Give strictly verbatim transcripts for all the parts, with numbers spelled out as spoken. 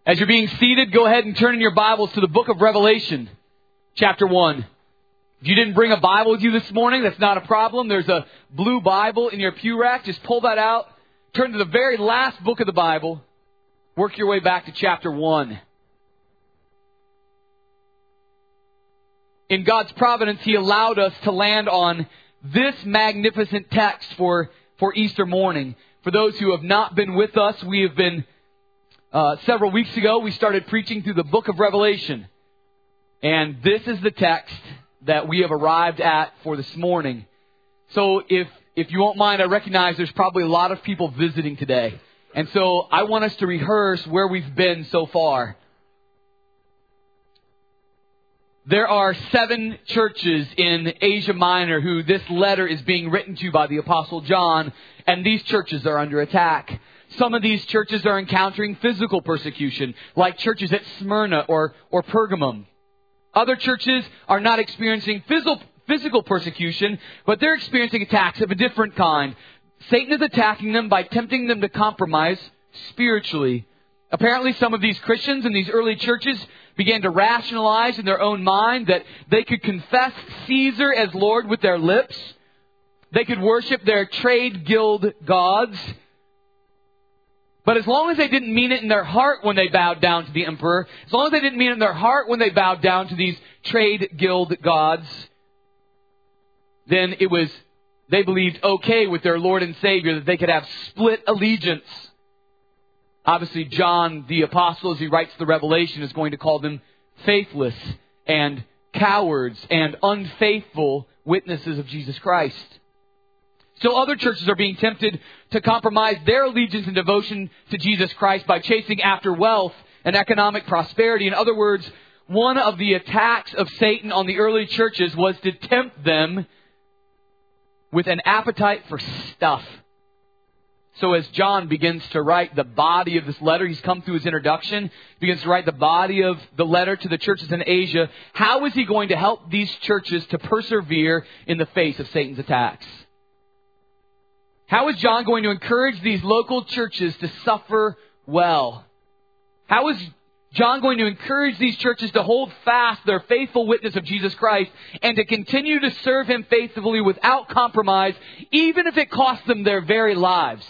As you're being seated, go ahead and turn in your Bibles to the book of Revelation, chapter one. If you didn't bring a Bible with you this morning, that's not a problem. There's a blue Bible in your pew rack. Just pull that out. Turn to the very last book of the Bible. Work your way back to chapter one. In God's providence, He allowed us to land on this magnificent text for, for Easter morning. For those who have not been with us, we have been... Uh, several weeks ago, we started preaching through the book of Revelation. And this is the text that we have arrived at for this morning. So if if you won't mind, I recognize there's probably a lot of people visiting today. And so I want us to rehearse where we've been so far. There are seven churches in Asia Minor who this letter is being written to by the Apostle John. And these churches are under attack. Some of these churches are encountering physical persecution, like churches at Smyrna or, or Pergamum. Other churches are not experiencing physical, physical persecution, but they're experiencing attacks of a different kind. Satan is attacking them by tempting them to compromise spiritually. Apparently, some of these Christians in these early churches began to rationalize in their own mind that they could confess Caesar as Lord with their lips. They could worship their trade guild gods. But as long as they didn't mean it in their heart when they bowed down to the emperor, as long as they didn't mean it in their heart when they bowed down to these trade guild gods, then it was, they believed okay with their Lord and Savior that they could have split allegiance. Obviously, John, the apostle, as he writes the Revelation, is going to call them faithless and cowards and unfaithful witnesses of Jesus Christ. So other churches are being tempted to compromise their allegiance and devotion to Jesus Christ by chasing after wealth and economic prosperity. In other words, one of the attacks of Satan on the early churches was to tempt them with an appetite for stuff. So as John begins to write the body of this letter, he's come through his introduction, begins to write the body of the letter to the churches in Asia. How is he going to help these churches to persevere in the face of Satan's attacks? How is John going to encourage these local churches to suffer well? How is John going to encourage these churches to hold fast their faithful witness of Jesus Christ and to continue to serve Him faithfully without compromise, even if it costs them their very lives?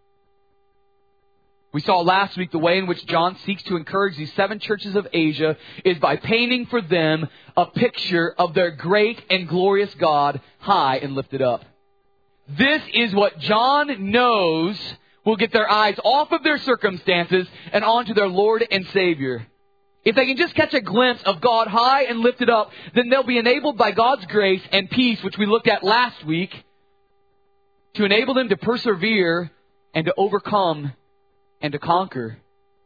We saw last week the way in which John seeks to encourage these seven churches of Asia is by painting for them a picture of their great and glorious God, high and lifted up. This is what John knows will get their eyes off of their circumstances and onto their Lord and Savior. If they can just catch a glimpse of God high and lifted up, then they'll be enabled by God's grace and peace, which we looked at last week, to enable them to persevere and to overcome and to conquer.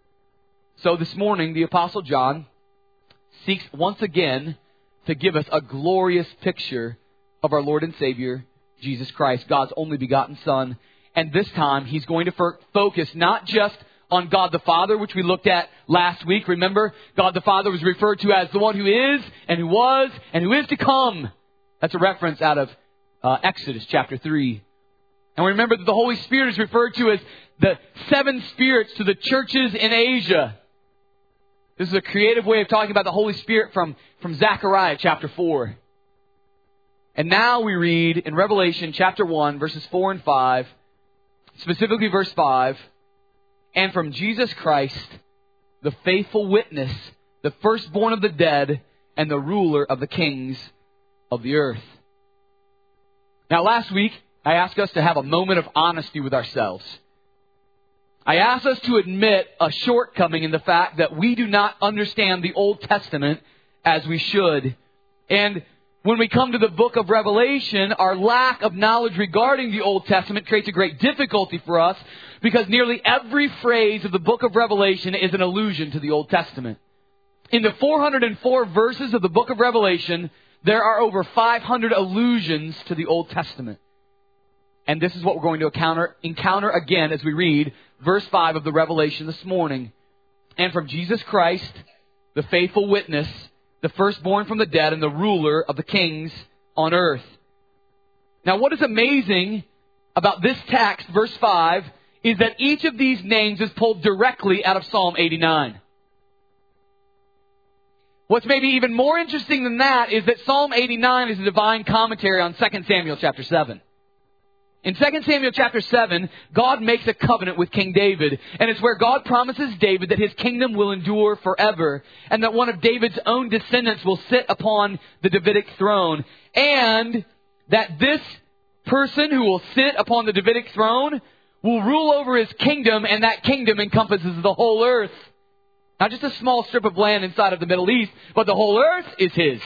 So this morning, the Apostle John seeks once again to give us a glorious picture of our Lord and Savior, Jesus Christ, God's only begotten Son. And this time, he's going to f- focus not just on God the Father, which we looked at last week. Remember, God the Father was referred to as the one who is, and who was, and who is to come. That's a reference out of uh, Exodus chapter three. And remember that the Holy Spirit is referred to as the seven spirits to the churches in Asia. This is a creative way of talking about the Holy Spirit from, from Zechariah chapter four. And now we read in Revelation chapter one, verses four and five, specifically verse five, and from Jesus Christ, the faithful witness, the firstborn of the dead, and the ruler of the kings of the earth. Now last week, I asked us to have a moment of honesty with ourselves. I asked us to admit a shortcoming in the fact that we do not understand the Old Testament as we should. And when we come to the book of Revelation, our lack of knowledge regarding the Old Testament creates a great difficulty for us because nearly every phrase of the book of Revelation is an allusion to the Old Testament. In the four hundred four verses of the book of Revelation, there are over five hundred allusions to the Old Testament. And this is what we're going to encounter, encounter again as we read verse five of the Revelation this morning. And from Jesus Christ, the faithful witness, the firstborn from the dead, and the ruler of the kings on earth. Now, what is amazing about this text, verse five, is that each of these names is pulled directly out of Psalm eighty-nine. What's maybe even more interesting than that is that Psalm eighty-nine is a divine commentary on Second Samuel chapter seven. In Second Samuel chapter seven, God makes a covenant with King David, and it's where God promises David that his kingdom will endure forever, and that one of David's own descendants will sit upon the Davidic throne, and that this person who will sit upon the Davidic throne will rule over his kingdom, and that kingdom encompasses the whole earth. Not just a small strip of land inside of the Middle East, but the whole earth is his.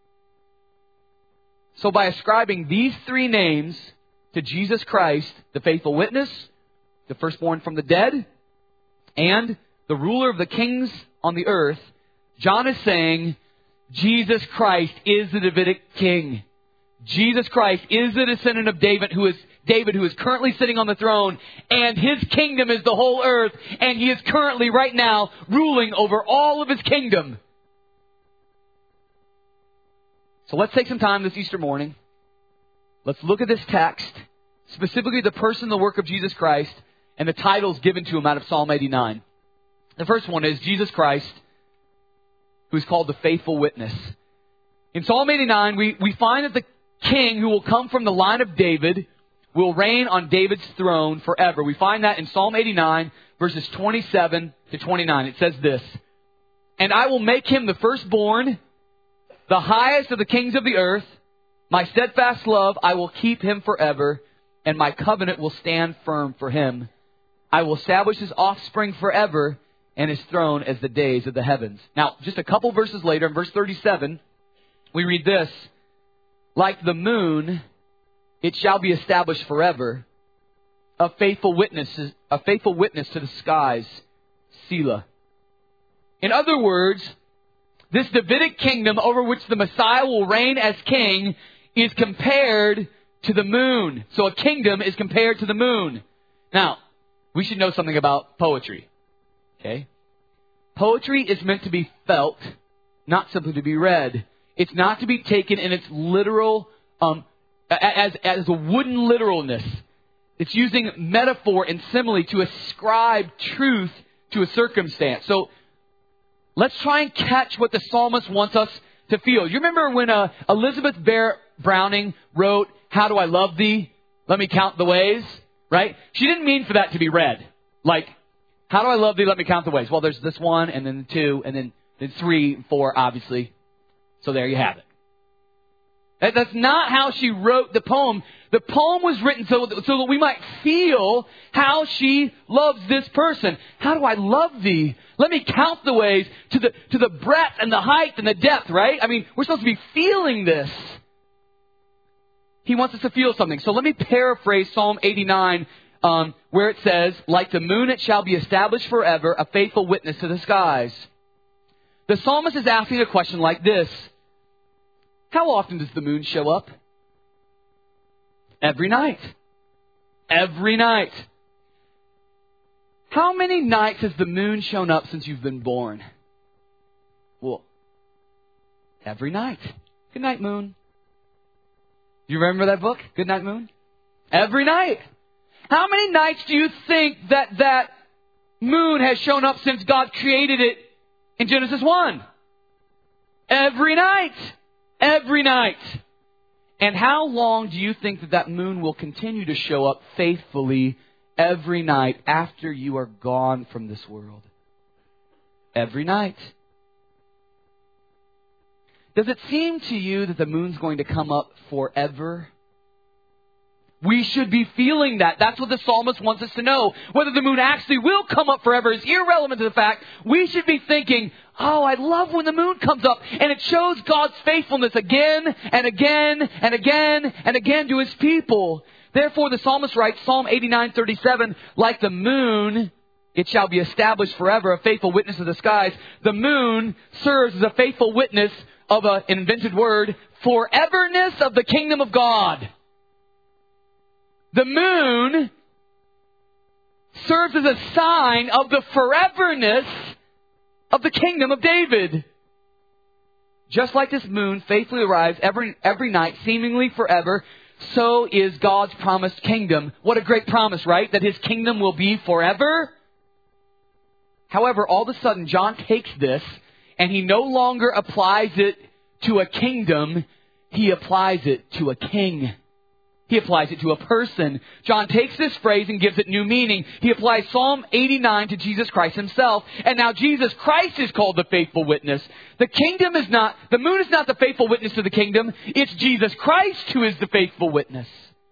So by ascribing these three names to Jesus Christ, the faithful witness, the firstborn from the dead, and the ruler of the kings on the earth, John is saying Jesus Christ is the Davidic king. Jesus Christ is the descendant of David who is David who is currently sitting on the throne, and his kingdom is the whole earth, and he is currently right now ruling over all of his kingdom. So let's take some time this Easter morning. Let's look at this text, specifically the person, the work of Jesus Christ, and the titles given to him out of Psalm eighty-nine. The first one is Jesus Christ, who is called the faithful witness. In Psalm eighty-nine, we, we find that the king who will come from the line of David will reign on David's throne forever. We find that in Psalm eighty-nine, verses twenty-seven to twenty-nine. It says this, "And I will make him the firstborn, the highest of the kings of the earth. My steadfast love, I will keep him forever, and my covenant will stand firm for him. I will establish his offspring forever, and his throne as the days of the heavens." Now, just a couple verses later, in verse thirty-seven, we read this, "Like the moon, it shall be established forever, a faithful witness, a faithful witness to the skies, Selah." In other words, this Davidic kingdom over which the Messiah will reign as king is compared to the moon. So a kingdom is compared to the moon. Now, we should know something about poetry. Okay? Poetry is meant to be felt, not simply to be read. It's not to be taken in its literal, um, as, as a wooden literalness. It's using metaphor and simile to ascribe truth to a circumstance. So, let's try and catch what the psalmist wants us to feel. You remember when uh, Elizabeth Barrett Browning wrote, "How do I love thee? Let me count the ways," right? She didn't mean for that to be read. Like, "How do I love thee? Let me count the ways." Well, there's this one, and then two, and then, then three, and four, obviously. So there you have it. That, that's not how she wrote the poem. The poem was written so that, so that we might feel how she loves this person. How do I love thee? Let me count the ways to the to the breadth and the height and the depth, right? I mean, we're supposed to be feeling this. He wants us to feel something. So let me paraphrase Psalm eighty-nine, um, where it says, "Like the moon it shall be established forever, a faithful witness to the skies." The psalmist is asking a question like this. How often does the moon show up? Every night. Every night. How many nights has the moon shown up since you've been born? Well, every night. Good night, moon. You remember that book, Good Night, Moon? Every night. How many nights do you think that that moon has shown up since God created it in Genesis one? Every night. Every night. And how long do you think that that moon will continue to show up faithfully every night after you are gone from this world? Every night. Does it seem to you that the moon's going to come up forever? We should be feeling that. That's what the psalmist wants us to know. Whether the moon actually will come up forever is irrelevant to the fact. We should be thinking, oh, I love when the moon comes up and it shows God's faithfulness again and again and again and again to his people. Therefore, the psalmist writes, Psalm eighty-nine thirty-seven, "Like the moon, it shall be established forever, a faithful witness of the skies." The moon serves as a faithful witness of a, an invented word, foreverness of the kingdom of God. The moon serves as a sign of the foreverness of the kingdom of David. Just like this moon faithfully arrives every every night, seemingly forever, so is God's promised kingdom. What a great promise, right? That his kingdom will be forever. However, all of a sudden, John takes this And he no longer applies it to a kingdom. He applies it to a king. He applies it to a person. John takes this phrase and gives it new meaning. He applies Psalm eighty-nine to Jesus Christ himself. And now Jesus Christ is called the faithful witness. The kingdom is not, the moon is not the faithful witness to the kingdom. It's Jesus Christ who is the faithful witness.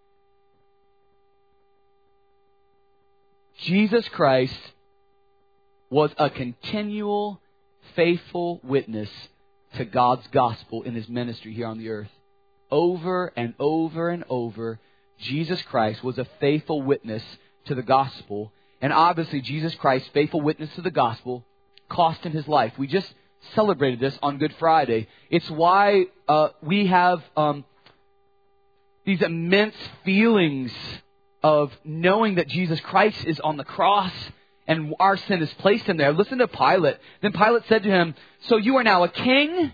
Jesus Christ was a continual, faithful witness to God's gospel in his ministry here on the earth. Over and over and over, Jesus Christ was a faithful witness to the gospel. And obviously, Jesus Christ's faithful witness to the gospel cost him his life. We just celebrated this on Good Friday. It's why uh, we have um, these immense feelings of knowing that Jesus Christ is on the cross and our sin is placed in there. Listen to Pilate. Then Pilate said to him, "So you are now a king?"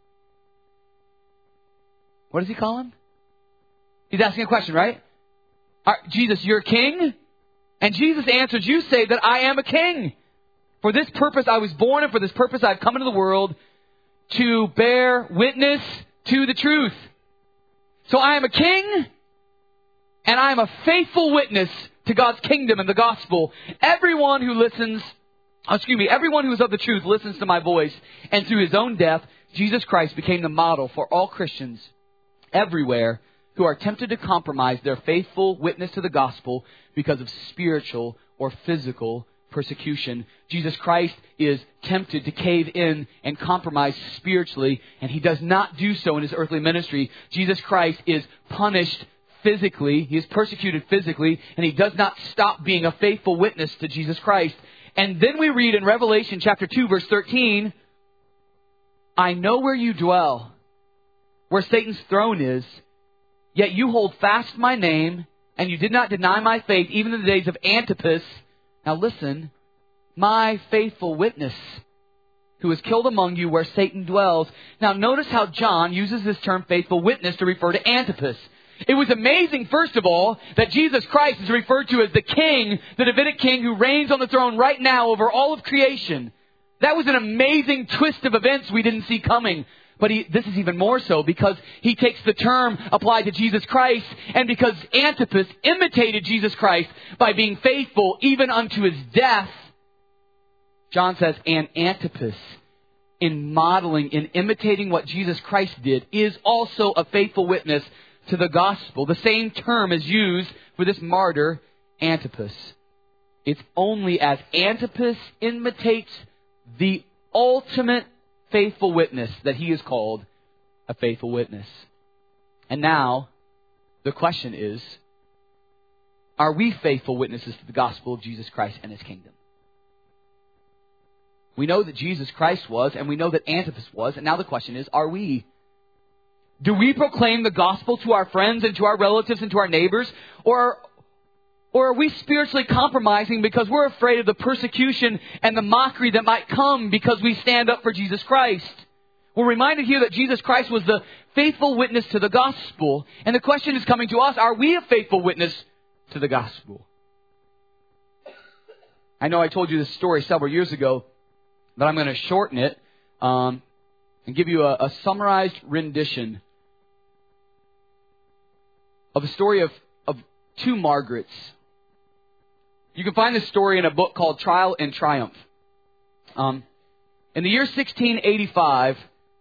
What does he call him? He's asking a question, right? Are, Jesus, you're a king? And Jesus answers, "You say that I am a king. For this purpose I was born, and for this purpose I've come into the world, to bear witness to the truth." So I am a king, and I am a faithful witness to God's kingdom and the gospel. Everyone who listens, excuse me, everyone who is of the truth listens to my voice. And through his own death, Jesus Christ became the model for all Christians everywhere who are tempted to compromise their faithful witness to the gospel because of spiritual or physical persecution. Jesus Christ is tempted to cave in and compromise spiritually, and he does not do so in his earthly ministry. Jesus Christ is punished physically, he is persecuted physically, and he does not stop being a faithful witness to Jesus Christ. And then we read in Revelation chapter two, verse thirteen, "I know where you dwell, where Satan's throne is, yet you hold fast my name, and you did not deny my faith, even in the days of Antipas." Now listen, "my faithful witness, who was killed among you where Satan dwells." Now notice how John uses this term faithful witness to refer to Antipas. It was amazing, first of all, that Jesus Christ is referred to as the king, the Davidic king who reigns on the throne right now over all of creation. That was an amazing twist of events we didn't see coming. But he, this is even more so because he takes the term applied to Jesus Christ, and because Antipas imitated Jesus Christ by being faithful even unto his death, John says, and Antipas, in modeling, in imitating what Jesus Christ did, is also a faithful witness to the gospel. The same term is used for this martyr, Antipas. It's only as Antipas imitates the ultimate faithful witness that he is called a faithful witness. And now, the question is, are we faithful witnesses to the gospel of Jesus Christ and his kingdom? We know that Jesus Christ was, and we know that Antipas was, and now the question is, are we? Do we proclaim the gospel to our friends and to our relatives and to our neighbors? Or Or are we spiritually compromising because we're afraid of the persecution and the mockery that might come because we stand up for Jesus Christ? We're reminded here that Jesus Christ was the faithful witness to the gospel. And the question is coming to us, are we a faithful witness to the gospel? I know I told you this story several years ago, but I'm going to shorten it um, and give you a, a summarized rendition of the story of, of two Margarets. You can find this story in a book called Trial and Triumph. Um, in the year sixteen eighty-five,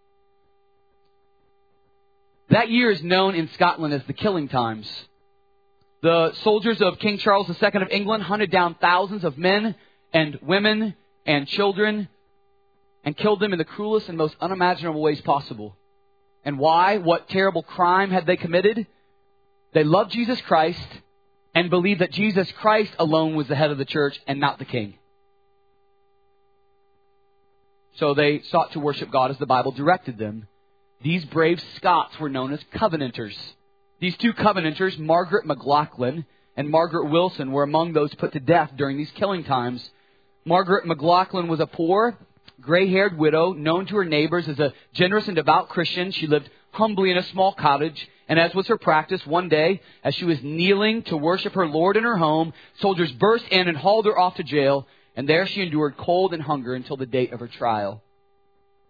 that year is known in Scotland as the Killing Times. The soldiers of King Charles the Second of England hunted down thousands of men and women and children and killed them in the cruelest and most unimaginable ways possible. And why? What terrible crime had they committed? They loved Jesus Christ and believed that Jesus Christ alone was the head of the church and not the king. So they sought to worship God as the Bible directed them. These brave Scots were known as Covenanters. These two Covenanters, Margaret McLaughlin and Margaret Wilson, were among those put to death during these killing times. Margaret McLaughlin was a poor, gray-haired widow known to her neighbors as a generous and devout Christian. She lived humbly in a small cottage. And as was her practice, one day, as she was kneeling to worship her Lord in her home, soldiers burst in and hauled her off to jail. And there she endured cold and hunger until the date of her trial.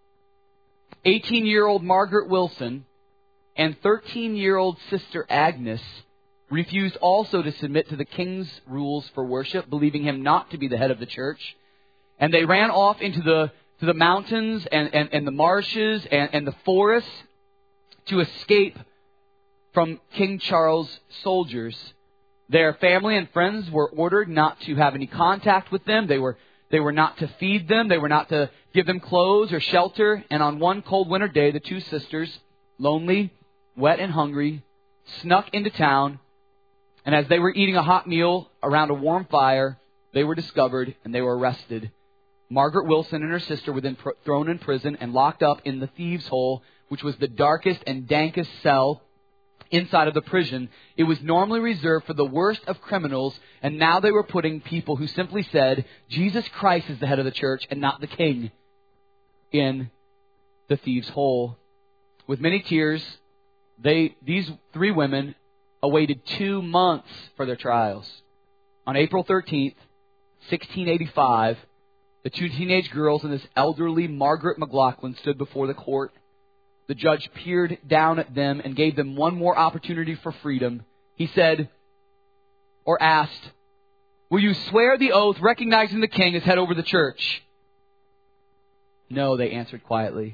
eighteen-year-old Margaret Wilson and thirteen-year-old Sister Agnes refused also to submit to the king's rules for worship, believing him not to be the head of the church. And they ran off into the to the mountains and, and, and the marshes and, and the forests to escape from King Charles' soldiers. Their family and friends were ordered not to have any contact with them. They were they were not to feed them. They were not to give them clothes or shelter. And on one cold winter day, the two sisters, lonely, wet and hungry, snuck into town. And as they were eating a hot meal around a warm fire, they were discovered and they were arrested. Margaret Wilson and her sister were then pr- thrown in prison and locked up in the thieves' hole, which was the darkest and dankest cell inside of the prison. It was normally reserved for the worst of criminals, and now they were putting people who simply said, Jesus Christ is the head of the church and not the king, in the thieves' hole. With many tears, they these three women awaited two months for their trials. On April thirteenth, sixteen eighty-five, the two teenage girls and this elderly Margaret McLaughlin stood before the court. The judge peered down at them and gave them one more opportunity for freedom. He said, or asked, "Will you swear the oath recognizing the king as head over the church?" "No," they answered quietly.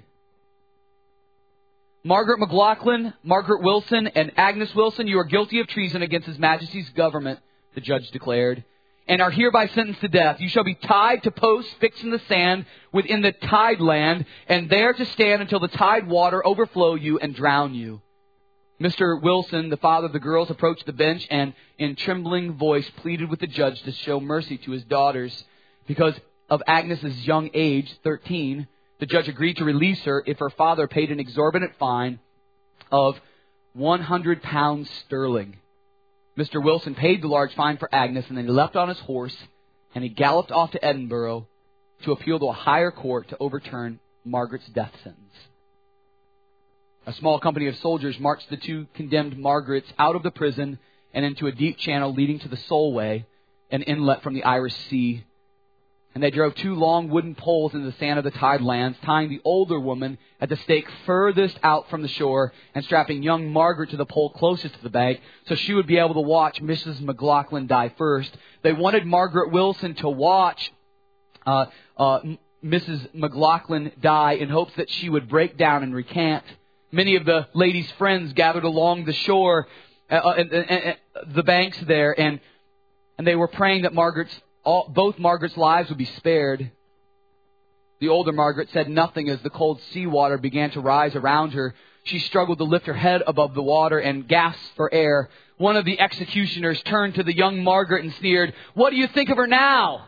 "Margaret McLaughlin, Margaret Wilson, and Agnes Wilson, you are guilty of treason against His Majesty's government," the judge declared, "and are hereby sentenced to death. You shall be tied to posts fixed in the sand within the tide land, and there to stand until the tide water overflow you and drown you." Mister Wilson, the father of the girls, approached the bench and in trembling voice pleaded with the judge to show mercy to his daughters. Because of Agnes's young age, thirteen, the judge agreed to release her if her father paid an exorbitant fine of one hundred pounds sterling. Mister Wilson paid the large fine for Agnes, and then he leapt on his horse and he galloped off to Edinburgh to appeal to a higher court to overturn Margaret's death sentence. A small company of soldiers marched the two condemned Margarets out of the prison and into a deep channel leading to the Solway, an inlet from the Irish Sea. And they drove two long wooden poles into the sand of the tidelands, tying the older woman at the stake furthest out from the shore and strapping young Margaret to the pole closest to the bank so she would be able to watch Missus McLaughlin die first. They wanted Margaret Wilson to watch uh, uh, Missus McLaughlin die in hopes that she would break down and recant. Many of the ladies' friends gathered along the shore, uh, and, and, and the banks there, and and they were praying that Margaret's All, both Margaret's lives would be spared. The older Margaret said nothing as the cold seawater began to rise around her. She struggled to lift her head above the water and gasped for air. One of the executioners turned to the young Margaret and sneered, "What do you think of her now?"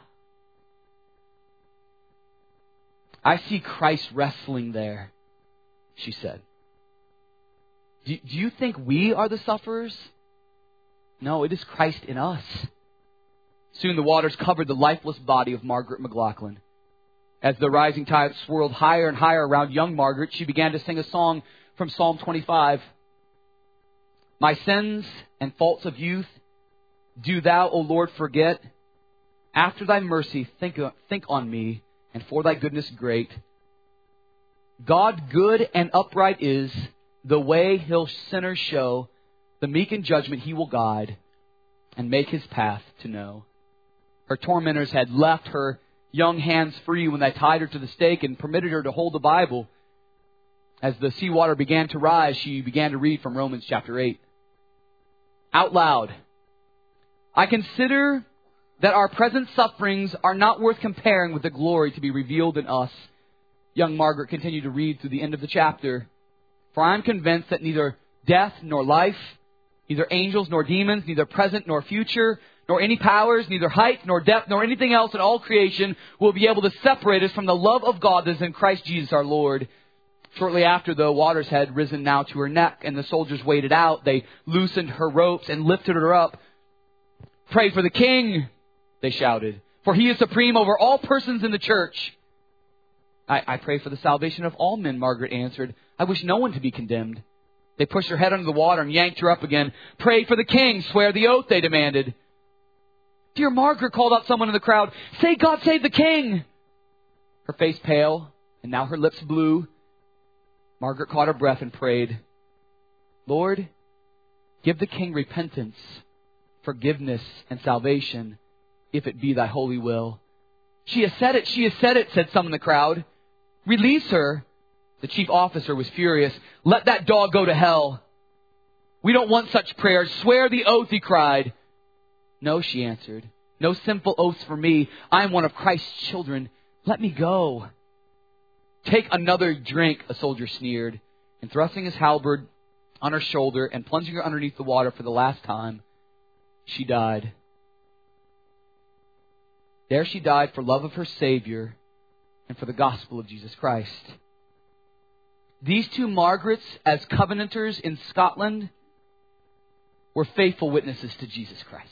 "I see Christ wrestling there," she said. Do, do you think we are the sufferers? No, it is Christ in us." Soon the waters covered the lifeless body of Margaret McLaughlin. As the rising tide swirled higher and higher around young Margaret, she began to sing a song from Psalm twenty-five. "My sins and faults of youth do thou, O Lord, forget. After thy mercy, think, think on me, and for thy goodness great. God good and upright is, the way he'll sinners show, the meek in judgment he will guide, and make his path to know." Her tormentors had left her young hands free when they tied her to the stake and permitted her to hold the Bible. As the seawater began to rise, she began to read from Romans chapter eight. Out loud, "I consider that our present sufferings are not worth comparing with the glory to be revealed in us." Young Margaret continued to read through the end of the chapter. "For I am convinced that neither death nor life, neither angels nor demons, neither present nor future, nor any powers, neither height nor depth, nor anything else in all creation will be able to separate us from the love of God that is in Christ Jesus our Lord." Shortly after, the waters had risen now to her neck, and the soldiers waded out. They loosened her ropes and lifted her up. "Pray for the king," they shouted, "for he is supreme over all persons in the church." I, I pray for the salvation of all men," Margaret answered. "I wish no one to be condemned." They pushed her head under the water and yanked her up again. "Pray for the king, swear the oath," they demanded. "Dear Margaret," called out someone in the crowd, "say God save the king." Her face pale, and now her lips blue, Margaret caught her breath and prayed, Lord, give the king repentance, forgiveness, and salvation, if it be thy holy will. She has said it, she has said it, said some in the crowd. Release her. The chief officer was furious. Let that dog go to hell. We don't want such prayers. Swear the oath, he cried. No, she answered. No sinful oaths for me. I am one of Christ's children. Let me go. Take another drink, a soldier sneered. And thrusting his halberd on her shoulder and plunging her underneath the water for the last time, she died. There she died for love of her Savior and for the gospel of Jesus Christ. These two Margarets, as Covenanters in Scotland, were faithful witnesses to Jesus Christ.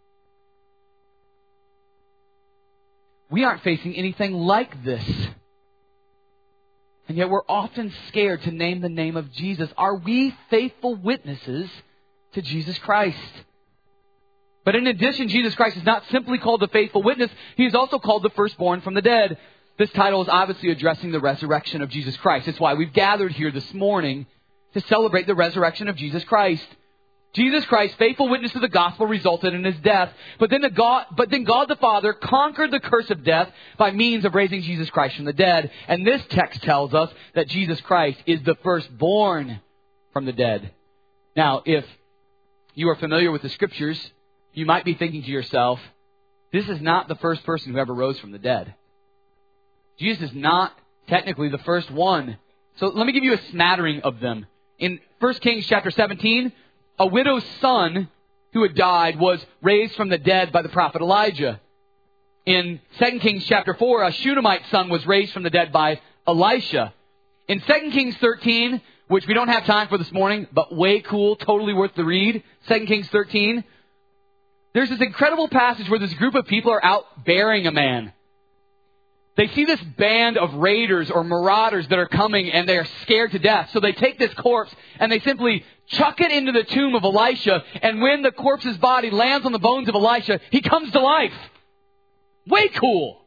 We aren't facing anything like this. And yet we're often scared to name the name of Jesus. Are we faithful witnesses to Jesus Christ? But in addition, Jesus Christ is not simply called the faithful witness. He is also called the firstborn from the dead. This title is obviously addressing the resurrection of Jesus Christ. It's why we've gathered here this morning to celebrate the resurrection of Jesus Christ. Jesus Christ, faithful witness to the gospel, resulted in his death. But then, the God, but then God the Father conquered the curse of death by means of raising Jesus Christ from the dead. And this text tells us that Jesus Christ is the firstborn from the dead. Now, if you are familiar with the Scriptures, you might be thinking to yourself, this is not the first person who ever rose from the dead. Jesus is not technically the first one. So let me give you a smattering of them. In First Kings chapter seventeen, a widow's son who had died was raised from the dead by the prophet Elijah. In Second Kings chapter four, a Shunammite son was raised from the dead by Elisha. In Second Kings thirteen, which we don't have time for this morning, but way cool, totally worth the read, Second Kings thirteen, there's this incredible passage where this group of people are out burying a man. They see this band of raiders or marauders that are coming, and they are scared to death. So they take this corpse and they simply chuck it into the tomb of Elisha. And when the corpse's body lands on the bones of Elisha, he comes to life. Way cool.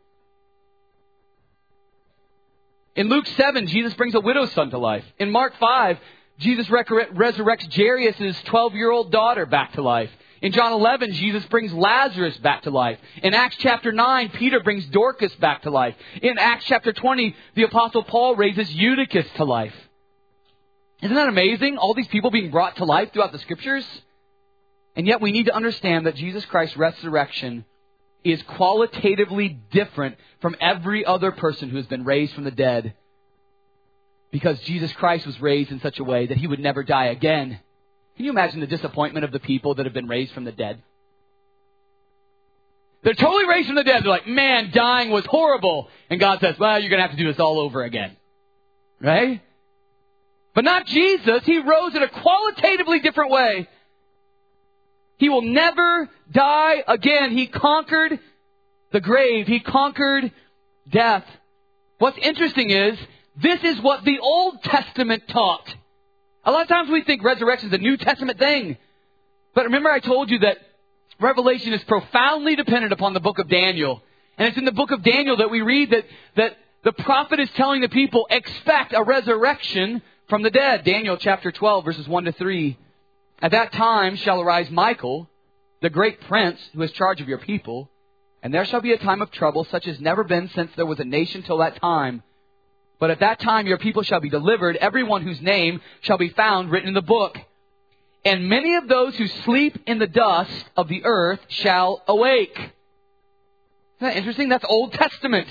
In Luke seven, Jesus brings a widow's son to life. In Mark five, Jesus resurrects Jairus' twelve-year-old daughter back to life. In John eleven, Jesus brings Lazarus back to life. In Acts chapter nine, Peter brings Dorcas back to life. In Acts chapter twenty, the Apostle Paul raises Eutychus to life. Isn't that amazing? All these people being brought to life throughout the Scriptures. And yet we need to understand that Jesus Christ's resurrection is qualitatively different from every other person who has been raised from the dead. Because Jesus Christ was raised in such a way that he would never die again. Can you imagine the disappointment of the people that have been raised from the dead? They're totally raised from the dead. They're like, man, dying was horrible. And God says, well, you're going to have to do this all over again. Right? But not Jesus. He rose in a qualitatively different way. He will never die again. He conquered the grave. He conquered death. What's interesting is, this is what the Old Testament taught. A lot of times we think resurrection is a New Testament thing. But remember I told you that Revelation is profoundly dependent upon the book of Daniel. And it's in the book of Daniel that we read that, that the prophet is telling the people, expect a resurrection from the dead. Daniel chapter twelve, verses one to three. At that time shall arise Michael, the great prince who has charge of your people. And there shall be a time of trouble such as never been since there was a nation till that time. But at that time your people shall be delivered, everyone whose name shall be found written in the book. And many of those who sleep in the dust of the earth shall awake. Isn't that interesting? That's Old Testament.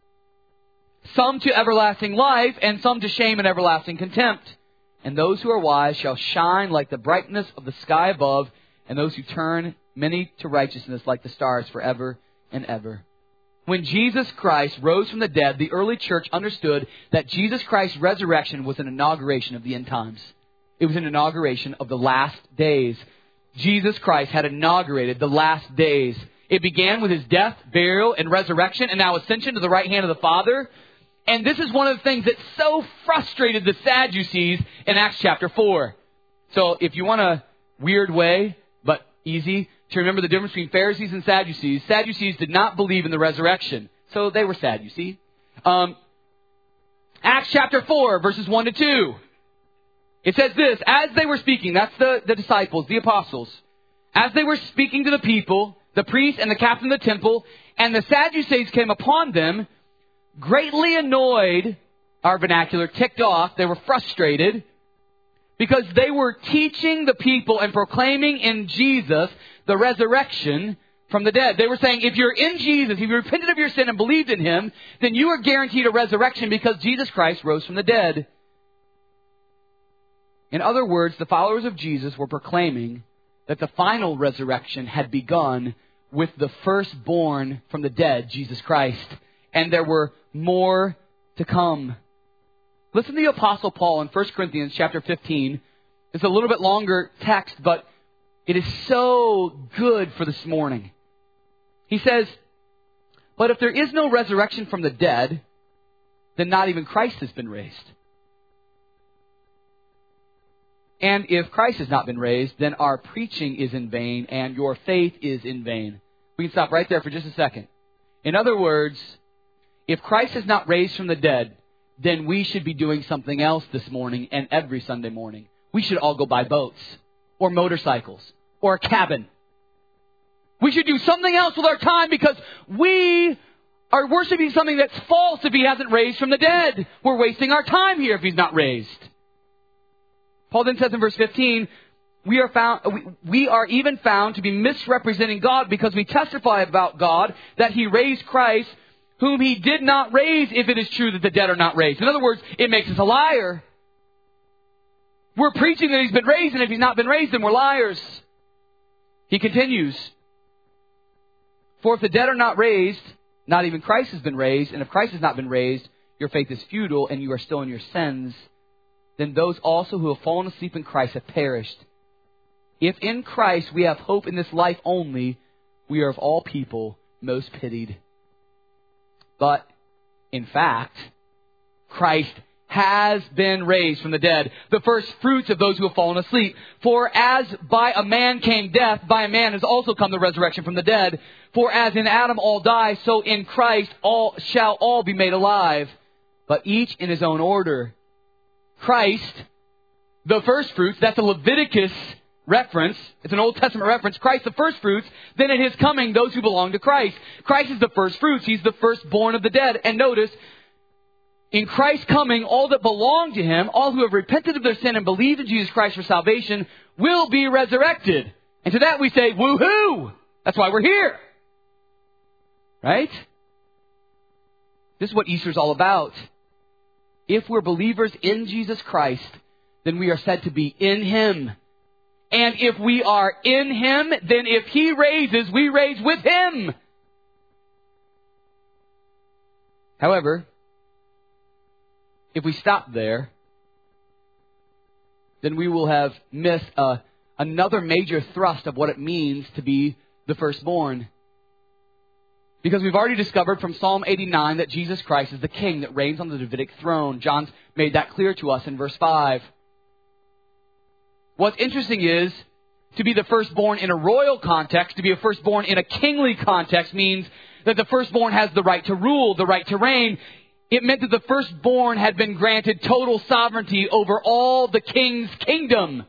Some to everlasting life, and some to shame and everlasting contempt. And those who are wise shall shine like the brightness of the sky above, and those who turn many to righteousness like the stars forever and ever. When Jesus Christ rose from the dead, the early church understood that Jesus Christ's resurrection was an inauguration of the end times. It was an inauguration of the last days. Jesus Christ had inaugurated the last days. It began with his death, burial, and resurrection, and now ascension to the right hand of the Father. And this is one of the things that so frustrated the Sadducees in Acts chapter four. So if you want a weird way, but easy, to remember the difference between Pharisees and Sadducees. Sadducees did not believe in the resurrection. So they were sad, you see. Um, Acts Acts chapter four, verses one to two. It says this, as they were speaking, that's the, the disciples, the apostles. As they were speaking to the people, the priests and the captain of the temple, and the Sadducees came upon them, greatly annoyed, our vernacular, ticked off, they were frustrated, because they were teaching the people and proclaiming in Jesus the resurrection from the dead. They were saying, if you're in Jesus, if you repented of your sin and believed in Him, then you are guaranteed a resurrection because Jesus Christ rose from the dead. In other words, the followers of Jesus were proclaiming that the final resurrection had begun with the firstborn from the dead, Jesus Christ. And there were more to come. Listen to the Apostle Paul in First Corinthians chapter fifteen. It's a little bit longer text, but it is so good for this morning. He says, but if there is no resurrection from the dead, then not even Christ has been raised. And if Christ has not been raised, then our preaching is in vain and your faith is in vain. We can stop right there for just a second. In other words, if Christ is not raised from the dead, then we should be doing something else this morning and every Sunday morning. We should all go buy boats or motorcycles or a cabin. We should do something else with our time because we are worshiping something that's false if He hasn't raised from the dead. We're wasting our time here if He's not raised. Paul then says in verse fifteen, we are found, we, we are even found to be misrepresenting God because we testify about God that He raised Christ, whom He did not raise, if it is true that the dead are not raised. In other words, it makes us a liar. We're preaching that He's been raised, and if He's not been raised, then we're liars. He continues, for if the dead are not raised, not even Christ has been raised, and if Christ has not been raised, your faith is futile, and you are still in your sins. Then those also who have fallen asleep in Christ have perished. If in Christ we have hope in this life only, we are of all people most pitied. But, in fact, Christ has been raised from the dead, the first fruits of those who have fallen asleep. For as by a man came death, by a man has also come the resurrection from the dead. For as in Adam all die, so in Christ all shall all be made alive, but each in his own order. Christ, the first fruits, that's a Leviticus reference. It's an Old Testament reference. Christ, the first fruits. Then at His coming, those who belong to Christ. Christ is the first fruits. He's the firstborn of the dead. And notice, in Christ's coming, all that belong to Him, all who have repented of their sin and believed in Jesus Christ for salvation, will be resurrected. And to that we say, woohoo! That's why we're here. Right? This is what Easter's all about. If we're believers in Jesus Christ, then we are said to be in Him. And if we are in Him, then if He raises, we raise with Him. However, if we stop there, then we will have missed a, another major thrust of what it means to be the firstborn. Because we've already discovered from Psalm eighty-nine that Jesus Christ is the King that reigns on the Davidic throne. John's made that clear to us in verse five. What's interesting is, to be the firstborn in a royal context, to be a firstborn in a kingly context, means that the firstborn has the right to rule, the right to reign. It meant that the firstborn had been granted total sovereignty over all the king's kingdom.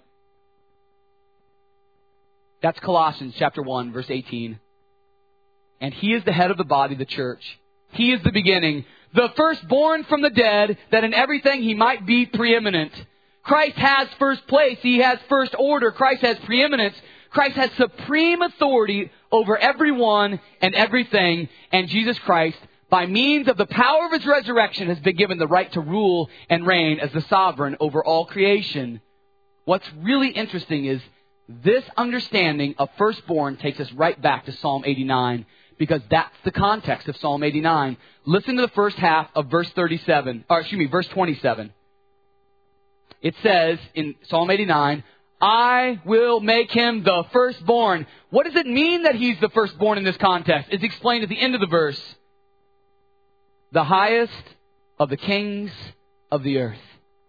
That's Colossians chapter one, verse eighteen. And He is the head of the body, the church. He is the beginning, the firstborn from the dead, that in everything He might be preeminent. Christ has first place. He has first order. Christ has preeminence. Christ has supreme authority over everyone and everything. And Jesus Christ, by means of the power of His resurrection, has been given the right to rule and reign as the sovereign over all creation. What's really interesting is this understanding of firstborn takes us right back to Psalm eighty-nine. Because that's the context of Psalm eighty-nine. Listen to the first half of verse thirty-seven, or excuse me, verse twenty-seven. It says in Psalm eighty-nine, I will make him the firstborn. What does it mean that he's the firstborn in this context? It's explained at the end of the verse. The highest of the kings of the earth.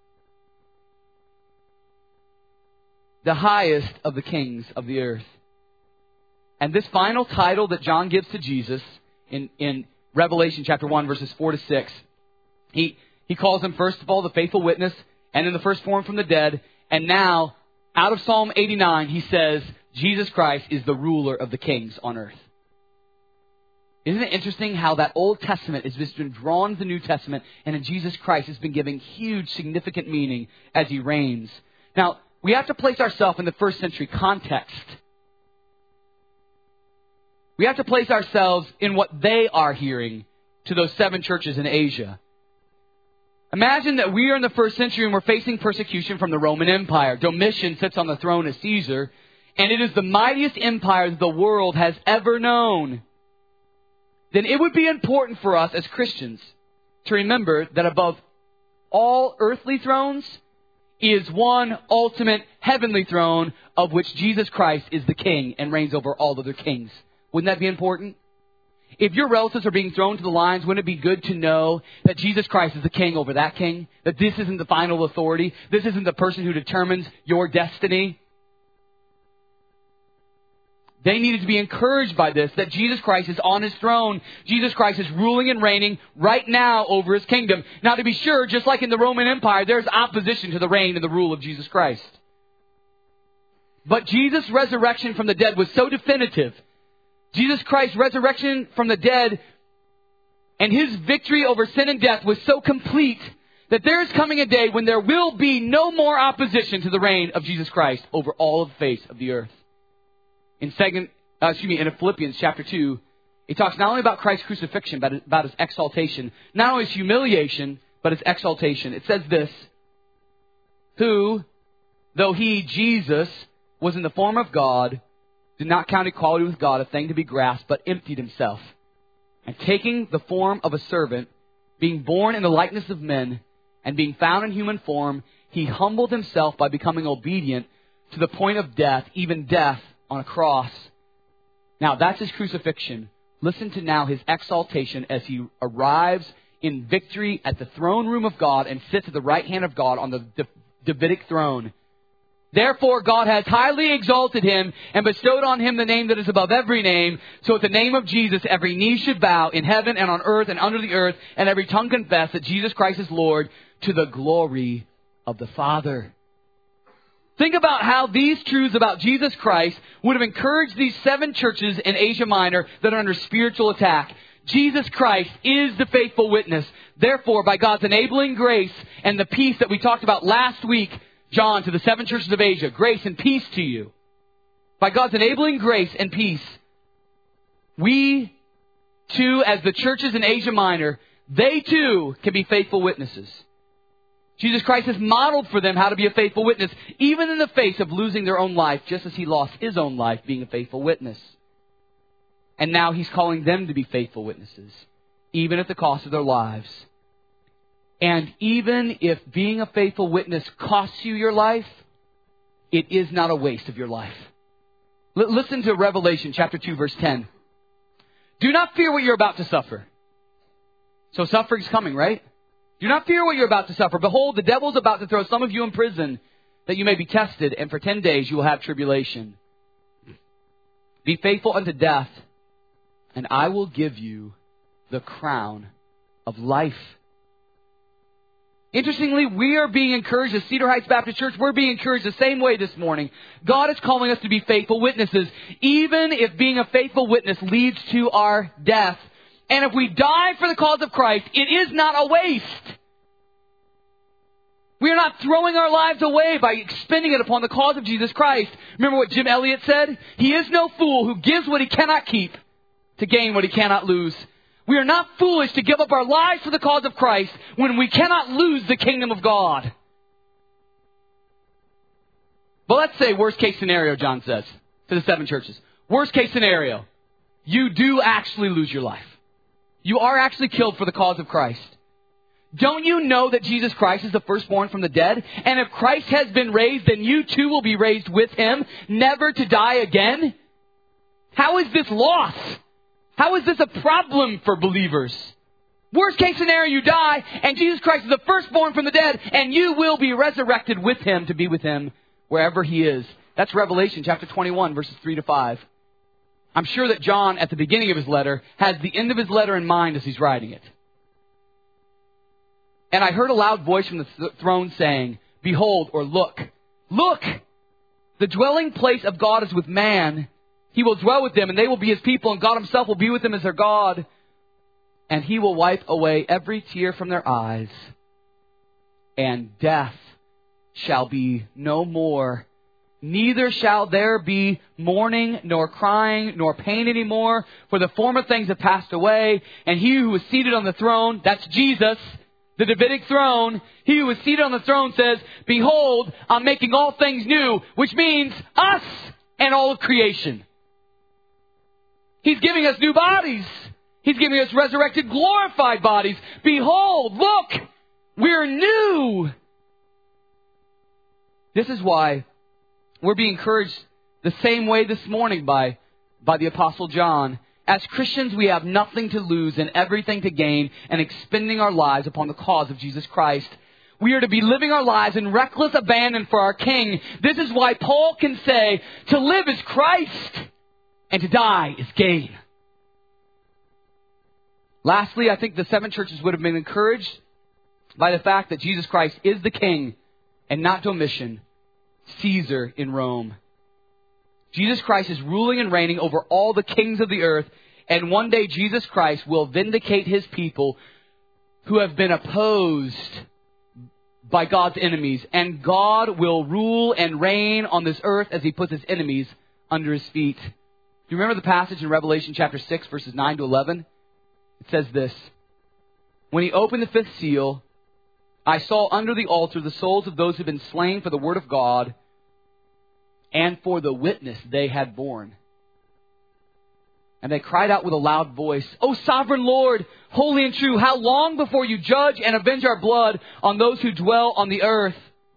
The highest of the kings of the earth. And this final title that John gives to Jesus in, in Revelation chapter one, verses four to six, he, He calls him, first of all, the faithful witness, and then the firstborn from the dead. And now, out of Psalm eighty-nine, he says, Jesus Christ is the ruler of the kings on earth. Isn't it interesting how that Old Testament has just been drawn to the New Testament, and in Jesus Christ has been given huge, significant meaning as he reigns? Now, we have to place ourselves in the first century context. We have to place ourselves in what they are hearing to those seven churches in Asia. Imagine that we are in the first century and we're facing persecution from the Roman Empire. Domitian sits on the throne as Caesar, and it is the mightiest empire that the world has ever known. Then it would be important for us as Christians to remember that above all earthly thrones is one ultimate heavenly throne, of which Jesus Christ is the king and reigns over all other kings. Wouldn't that be important? If your relatives are being thrown to the lions, wouldn't it be good to know that Jesus Christ is the king over that king? That this isn't the final authority? This isn't the person who determines your destiny? They needed to be encouraged by this, that Jesus Christ is on his throne. Jesus Christ is ruling and reigning right now over his kingdom. Now, to be sure, just like in the Roman Empire, there's opposition to the reign and the rule of Jesus Christ. But Jesus' resurrection from the dead was so definitive. Jesus Christ's resurrection from the dead and his victory over sin and death was so complete that there is coming a day when there will be no more opposition to the reign of Jesus Christ over all of the face of the earth. In second, uh, excuse me, in Philippians chapter two, it talks not only about Christ's crucifixion, but about his exaltation. Not only his humiliation, but his exaltation. It says this: who, though he, Jesus, was in the form of God, did not count equality with God a thing to be grasped, but emptied himself. And taking the form of a servant, being born in the likeness of men, and being found in human form, he humbled himself by becoming obedient to the point of death, even death on a cross. Now, that's his crucifixion. Listen to now his exaltation as he arrives in victory at the throne room of God and sits at the right hand of God on the Davidic throne. Therefore, God has highly exalted him and bestowed on him the name that is above every name. So at the name of Jesus, every knee should bow in heaven and on earth and under the earth, and every tongue confess that Jesus Christ is Lord, to the glory of the Father. Think about how these truths about Jesus Christ would have encouraged these seven churches in Asia Minor that are under spiritual attack. Jesus Christ is the faithful witness. Therefore, by God's enabling grace and the peace that we talked about last week, John, to the seven churches of Asia, grace and peace to you. By God's enabling grace and peace, we too, as the churches in Asia Minor, they too can be faithful witnesses. Jesus Christ has modeled for them how to be a faithful witness, even in the face of losing their own life, just as he lost his own life being a faithful witness. And now he's calling them to be faithful witnesses, even at the cost of their lives. And even if being a faithful witness costs you your life, it is not a waste of your life. L- listen to Revelation chapter two, verse ten. Do not fear what you're about to suffer. So suffering's coming, right? Do not fear what you're about to suffer. Behold, the devil is about to throw some of you in prison, that you may be tested, and for ten days you will have tribulation. Be faithful unto death, and I will give you the crown of life. Interestingly, we are being encouraged as Cedar Heights Baptist Church. We're being encouraged the same way this morning. God is calling us to be faithful witnesses, even if being a faithful witness leads to our death. And if we die for the cause of Christ, it is not a waste. We are not throwing our lives away by expending it upon the cause of Jesus Christ. Remember what Jim Elliot said? He is no fool who gives what he cannot keep to gain what he cannot lose. We are not foolish to give up our lives for the cause of Christ when we cannot lose the kingdom of God. But let's say worst case scenario, John says to the seven churches. Worst case scenario. You do actually lose your life. You are actually killed for the cause of Christ. Don't you know that Jesus Christ is the firstborn from the dead? And if Christ has been raised, then you too will be raised with him, never to die again? How is this loss? How is this a problem for believers? Worst case scenario, you die, and Jesus Christ is the firstborn from the dead, and you will be resurrected with him to be with him wherever he is. That's Revelation chapter twenty-one, verses three to five. I'm sure that John, at the beginning of his letter, has the end of his letter in mind as he's writing it. And I heard a loud voice from the th- throne saying, behold, or look, look, the dwelling place of God is with man. He will dwell with them, and they will be his people, and God himself will be with them as their God. And he will wipe away every tear from their eyes. And death shall be no more. Neither shall there be mourning, nor crying, nor pain anymore, for the former things have passed away. And he who was seated on the throne, that's Jesus, the Davidic throne, he who was seated on the throne says, behold, I'm making all things new, which means us and all of creation. He's giving us new bodies. He's giving us resurrected, glorified bodies. Behold, look, we're new. This is why we're being encouraged the same way this morning by, by the Apostle John. As Christians, we have nothing to lose and everything to gain and expending our lives upon the cause of Jesus Christ. We are to be living our lives in reckless abandon for our King. This is why Paul can say, to live is Christ and to die is gain. Lastly, I think the seven churches would have been encouraged by the fact that Jesus Christ is the King and not Domitian, Caesar in Rome. Jesus Christ is ruling and reigning over all the kings of the earth. And one day Jesus Christ will vindicate his people who have been opposed by God's enemies. And God will rule and reign on this earth as he puts his enemies under his feet. Do you remember the passage in Revelation chapter six, verses nine to eleven? It says this. When he opened the fifth seal, I saw under the altar the souls of those who have been slain for the word of God and for the witness they had borne. And they cried out with a loud voice, O sovereign Lord, holy and true, how long before you judge and avenge our blood on those who dwell on the earth?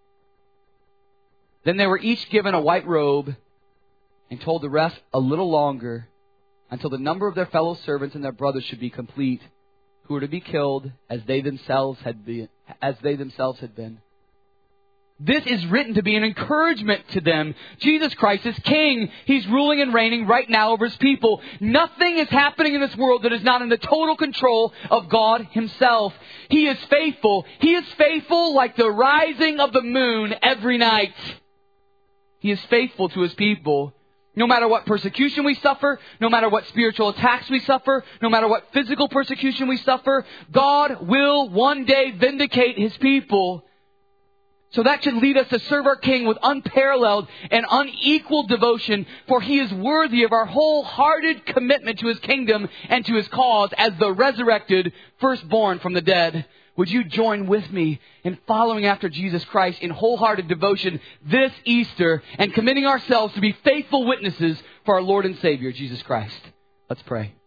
Then they were each given a white robe and told the rest a little longer until the number of their fellow servants and their brothers should be complete, who were to be killed as they themselves had been, as they themselves had been. This is written to be an encouragement to them. Jesus Christ is King. He's ruling and reigning right now over his people. Nothing is happening in this world that is not in the total control of God himself. He is faithful. He is faithful like the rising of the moon every night. He is faithful to his people. No matter what persecution we suffer, no matter what spiritual attacks we suffer, no matter what physical persecution we suffer, God will one day vindicate his people. So that should lead us to serve our King with unparalleled and unequaled devotion, for he is worthy of our wholehearted commitment to his kingdom and to his cause as the resurrected firstborn from the dead. Would you join with me in following after Jesus Christ in wholehearted devotion this Easter and committing ourselves to be faithful witnesses for our Lord and Savior, Jesus Christ? Let's pray.